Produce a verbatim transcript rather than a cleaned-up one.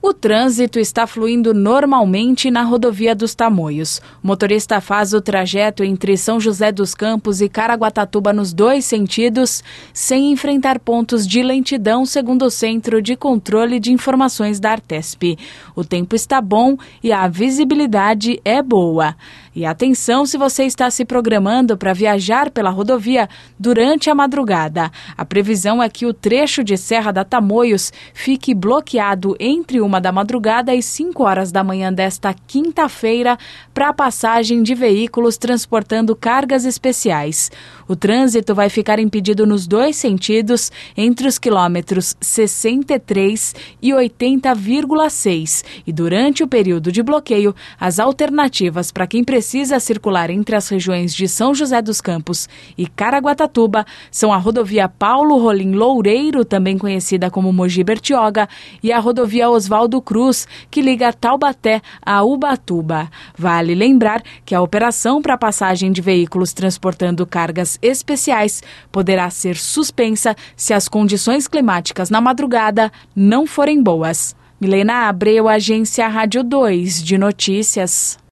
O trânsito está fluindo normalmente na rodovia dos Tamoios. O motorista faz o trajeto entre São José dos Campos e Caraguatatuba nos dois sentidos, sem enfrentar pontos de lentidão, segundo o Centro de Controle de Informações da Artesp. O tempo está bom e a visibilidade é boa. E atenção se você está se programando para viajar pela rodovia durante a madrugada. A previsão é que o trecho de Serra da Tamoios fique bloqueado entre uma da madrugada e cinco horas da manhã desta quinta-feira para a passagem de veículos transportando cargas especiais. O trânsito vai ficar impedido nos dois sentidos entre os quilômetros sessenta e três e oitenta vírgula seis. E durante o período de bloqueio, as alternativas para quem precisa circular entre as regiões de São José dos Campos e Caraguatatuba são a rodovia Paulo Rolim Loureiro, também conhecida como Mogi Bertioga, e a rodovia Oswaldo Cruz, que liga Taubaté a Ubatuba. Vale lembrar que a operação para passagem de veículos transportando cargas especiais poderá ser suspensa se as condições climáticas na madrugada não forem boas. Milena Abreu, Agência Rádio dois de Notícias.